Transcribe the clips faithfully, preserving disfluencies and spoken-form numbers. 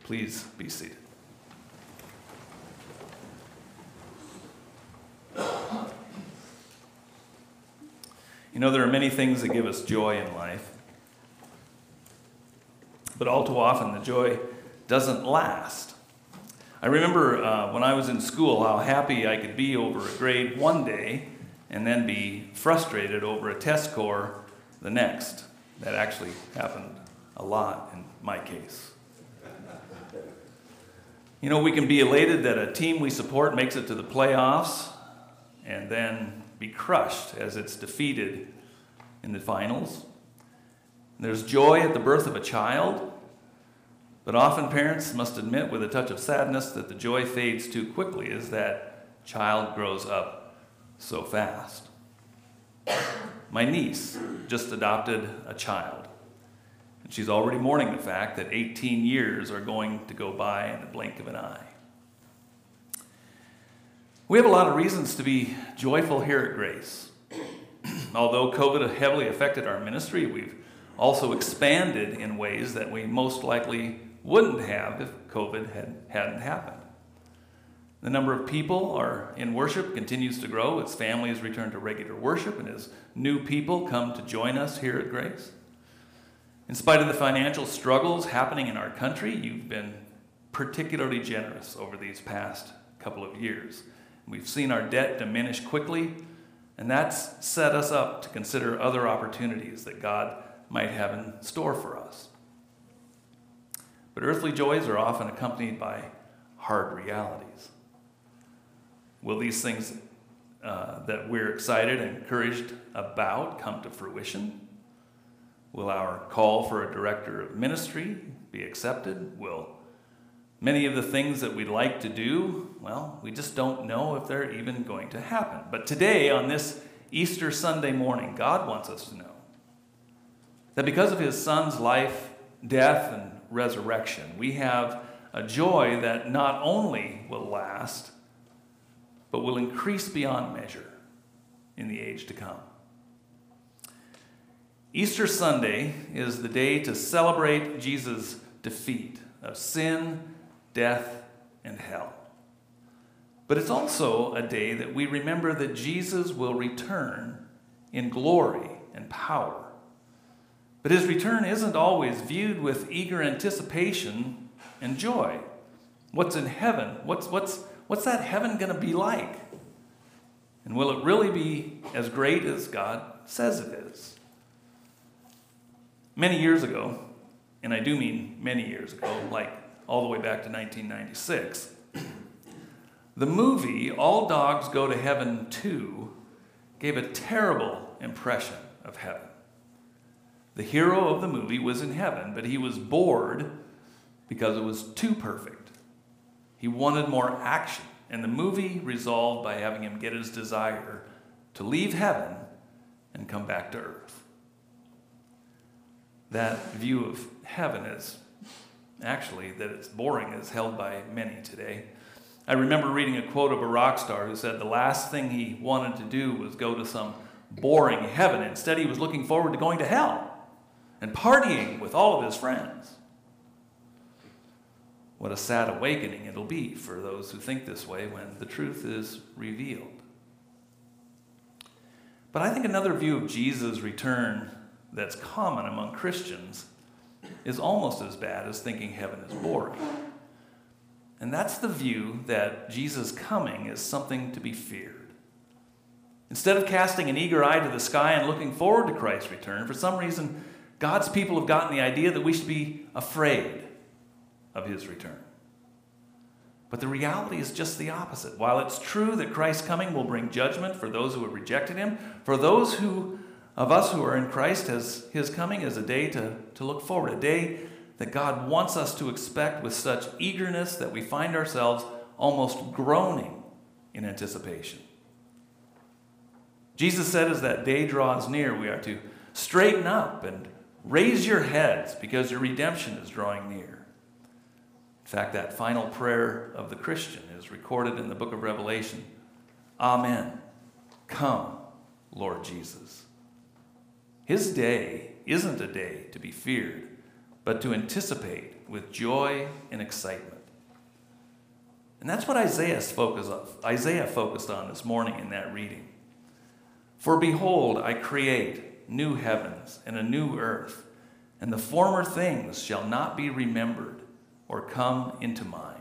Please be seated. You know, there are many things that give us joy in life, but all too often the joy doesn't last. I remember uh, when I was in school how happy I could be over a grade one day and then be frustrated over a test score the next. That actually happened a lot in my case. You know, we can be elated that a team we support makes it to the playoffs and then be crushed as it's defeated in the finals. There's joy at the birth of a child, but often parents must admit with a touch of sadness that the joy fades too quickly as that child grows up so fast. My niece just adopted a child, and she's already mourning the fact that eighteen years are going to go by in the blink of an eye. We have a lot of reasons to be joyful here at Grace. Although COVID heavily affected our ministry, we've also expanded in ways that we most likely wouldn't have if COVID had, hadn't happened. The number of people are in worship continues to grow as families return to regular worship and as new people come to join us here at Grace. In spite of the financial struggles happening in our country, you've been particularly generous over these past couple of years. We've seen our debt diminish quickly, and that's set us up to consider other opportunities that God might have in store for us. But earthly joys are often accompanied by hard realities. Will these things uh, that we're excited and encouraged about come to fruition? Will our call for a director of ministry be accepted? Will many of the things that we'd like to do, well, we just don't know if they're even going to happen. But today, on this Easter Sunday morning, God wants us to know that because of his Son's life, death, and resurrection, we have a joy that not only will last, but will increase beyond measure in the age to come. Easter Sunday is the day to celebrate Jesus' defeat of sin, death, and hell. But it's also a day that we remember that Jesus will return in glory and power. But his return isn't always viewed with eager anticipation and joy. What's in heaven? What's, what's, what's that heaven going to be like? And will it really be as great as God says it is? Many years ago, and I do mean many years ago, like all the way back to nineteen ninety-six, the movie All Dogs Go to Heaven two gave a terrible impression of heaven. The hero of the movie was in heaven, but he was bored because it was too perfect. He wanted more action, and the movie resolved by having him get his desire to leave heaven and come back to earth. That view of heaven is actually, that it's boring, is held by many today. I remember reading a quote of a rock star who said the last thing he wanted to do was go to some boring heaven. Instead, he was looking forward to going to hell and partying with all of his friends. What a sad awakening it'll be for those who think this way when the truth is revealed. But I think another view of Jesus' return that's common among Christians is almost as bad as thinking heaven is boring. And that's the view that Jesus' coming is something to be feared. Instead of casting an eager eye to the sky and looking forward to Christ's return, for some reason, God's people have gotten the idea that we should be afraid of his return. But the reality is just the opposite. While it's true that Christ's coming will bring judgment for those who have rejected him, for those who of us who are in Christ, as his coming is a day to, to look forward, a day that God wants us to expect with such eagerness that we find ourselves almost groaning in anticipation. Jesus said as that day draws near, we are to straighten up and raise your heads because your redemption is drawing near. In fact, that final prayer of the Christian is recorded in the book of Revelation. Amen. Come, Lord Jesus. His day isn't a day to be feared, but to anticipate with joy and excitement. And that's what Isaiah's focus on, Isaiah focused on this morning in that reading. For behold, I create new heavens and a new earth, and the former things shall not be remembered or come into mind.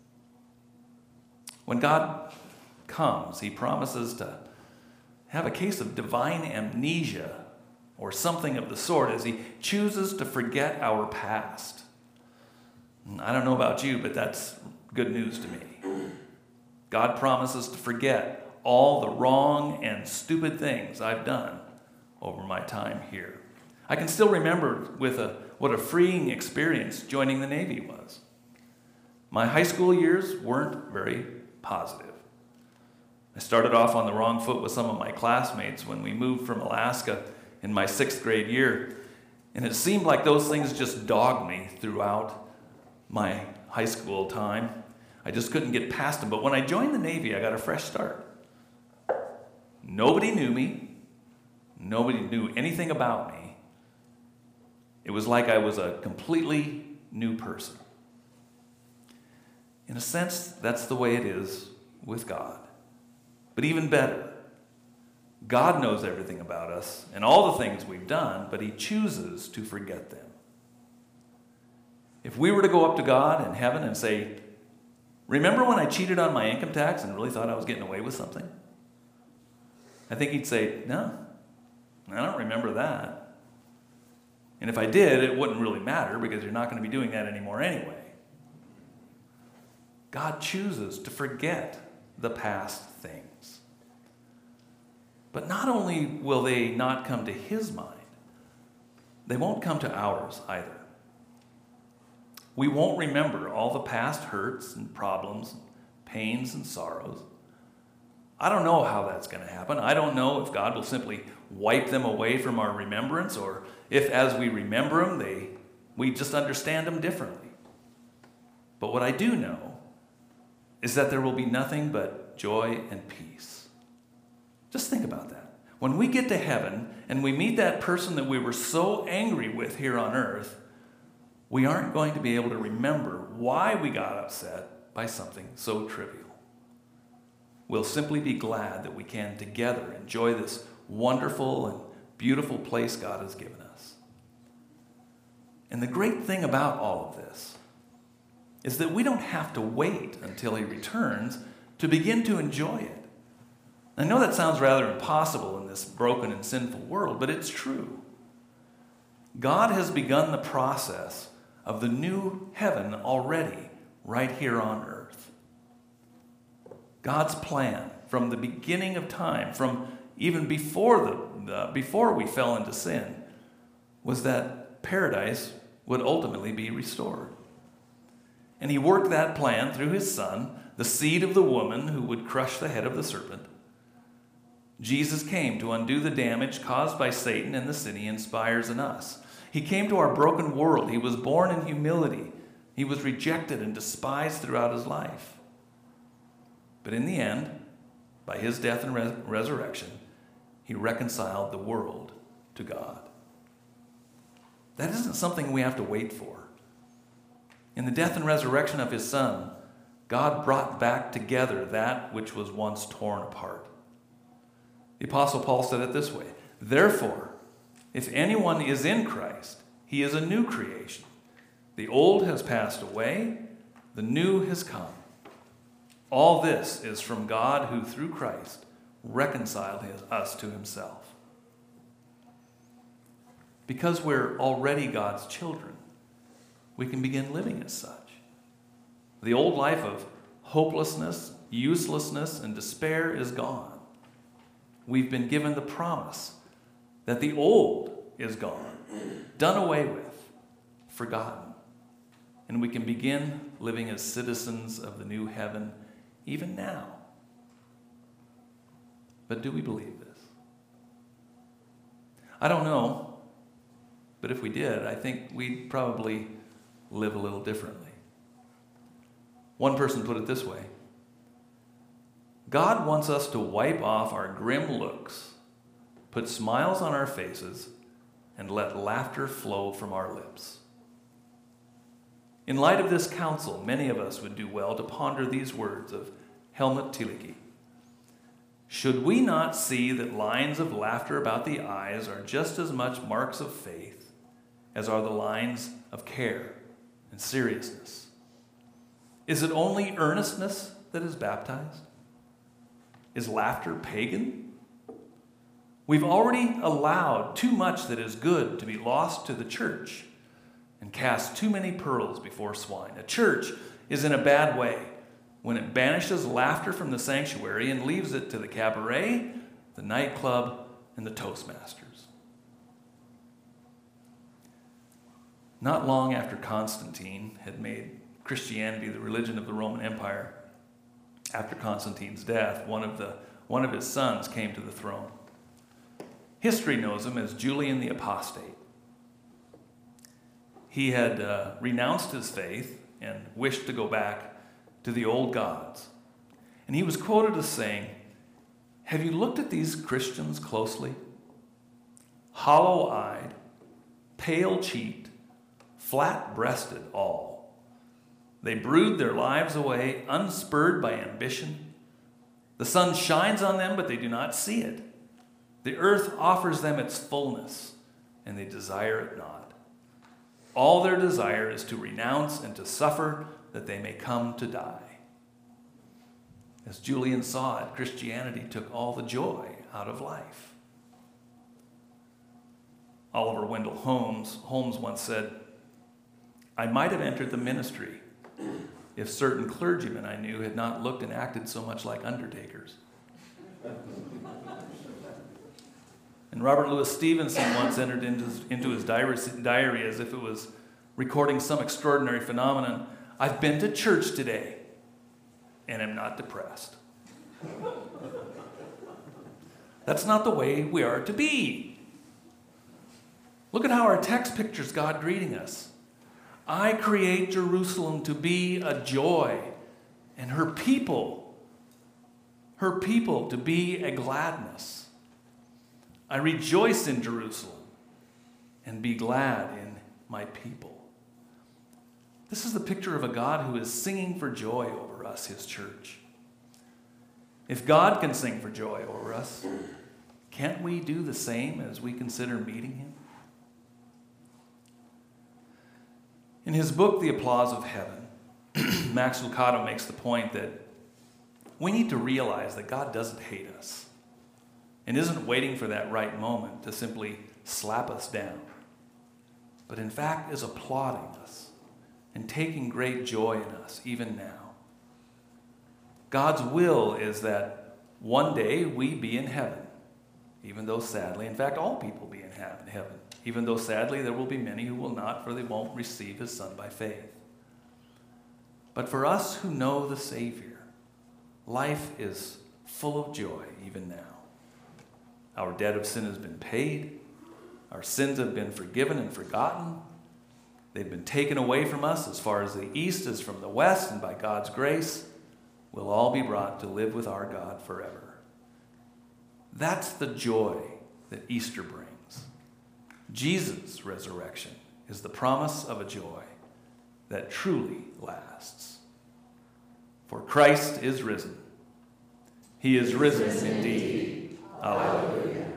When God comes, he promises to have a case of divine amnesia or something of the sort as he chooses to forget our past. I don't know about you, but that's good news to me. God promises to forget all the wrong and stupid things I've done over my time here. I can still remember with a, what a freeing experience joining the Navy was. My high school years weren't very positive. I started off on the wrong foot with some of my classmates when we moved from Alaska in my sixth grade year, and it seemed like those things just dogged me throughout my high school time. I just couldn't get past them. But when I joined the Navy, I got a fresh start. Nobody knew me. Nobody knew anything about me. It was like I was a completely new person. In a sense, that's the way it is with God. But even better, God knows everything about us and all the things we've done, but he chooses to forget them. If we were to go up to God in heaven and say, remember when I cheated on my income tax and really thought I was getting away with something? I think he'd say, no, I don't remember that. And if I did, it wouldn't really matter because you're not going to be doing that anymore anyway. God chooses to forget the past things. But not only will they not come to his mind, they won't come to ours either. We won't remember all the past hurts and problems, pains and sorrows. I don't know how that's going to happen. I don't know if God will simply wipe them away from our remembrance, or if as we remember them, they, we just understand them differently. But what I do know is that there will be nothing but joy and peace. Just think about that. When we get to heaven and we meet that person that we were so angry with here on earth, we aren't going to be able to remember why we got upset by something so trivial. We'll simply be glad that we can together enjoy this wonderful and beautiful place God has given us. And the great thing about all of this is that we don't have to wait until he returns to begin to enjoy it. I know that sounds rather impossible in this broken and sinful world, but it's true. God has begun the process of the new heaven already right here on earth. God's plan from the beginning of time, from even before the, the before we fell into sin, was that paradise would ultimately be restored. And he worked that plan through his son, the seed of the woman who would crush the head of the serpent. Jesus came to undo the damage caused by Satan and the sin he inspires in us. He came to our broken world. He was born in humility. He was rejected and despised throughout his life. But in the end, by his death and res- resurrection, he reconciled the world to God. That isn't something we have to wait for. In the death and resurrection of his Son, God brought back together that which was once torn apart. The Apostle Paul said it this way, therefore, if anyone is in Christ, he is a new creation. The old has passed away, the new has come. All this is from God who, through Christ, reconciled his, us to himself. Because we're already God's children, we can begin living as such. The old life of hopelessness, uselessness, and despair is gone. We've been given the promise that the old is gone, done away with, forgotten. And we can begin living as citizens of the new heaven even now. But do we believe this? I don't know, but if we did, I think we'd probably live a little differently. One person put it this way, God wants us to wipe off our grim looks, put smiles on our faces, and let laughter flow from our lips. In light of this counsel, many of us would do well to ponder these words of Helmut Thielicke. Should we not see that lines of laughter about the eyes are just as much marks of faith as are the lines of care and seriousness? Is it only earnestness that is baptized? Is laughter pagan? We've already allowed too much that is good to be lost to the church and cast too many pearls before swine. A church is in a bad way when it banishes laughter from the sanctuary and leaves it to the cabaret, the nightclub, and the Toastmasters. Not long after Constantine had made Christianity the religion of the Roman Empire, after Constantine's death, one of, the, one of his sons came to the throne. History knows him as Julian the Apostate. He had uh, renounced his faith and wished to go back to the old gods. And he was quoted as saying, "Have you looked at these Christians closely? Hollow-eyed, pale-cheeked, flat-breasted all. They brood their lives away, unspurred by ambition. The sun shines on them, but they do not see it. The earth offers them its fullness, and they desire it not. All their desire is to renounce and to suffer, that they may come to die." As Julian saw it, Christianity took all the joy out of life. Oliver Wendell Holmes, Holmes once said, "I might have entered the ministry if certain clergymen I knew had not looked and acted so much like undertakers." And Robert Louis Stevenson once entered into his, into his diary, diary as if it was recording some extraordinary phenomenon. "I've been to church today and am not depressed." That's not the way we are to be. Look at how our text pictures God greeting us. "I create Jerusalem to be a joy, and her people, her people to be a gladness. I rejoice in Jerusalem and be glad in my people." This is the picture of a God who is singing for joy over us, his church. If God can sing for joy over us, can't we do the same as we consider meeting him? In his book, The Applause of Heaven, Max Lucado makes the point that we need to realize that God doesn't hate us and isn't waiting for that right moment to simply slap us down, but in fact is applauding us and taking great joy in us even now. God's will is that one day we be in heaven, even though sadly, in fact, all people be in heaven, even though sadly there will be many who will not, for they won't receive his Son by faith. But for us who know the Savior, life is full of joy even now. Our debt of sin has been paid. Our sins have been forgiven and forgotten. They've been taken away from us as far as the east is from the west, and by God's grace, we'll all be brought to live with our God forever. That's the joy that Easter brings. Jesus' resurrection is the promise of a joy that truly lasts. For Christ is risen. He is risen indeed. Hallelujah.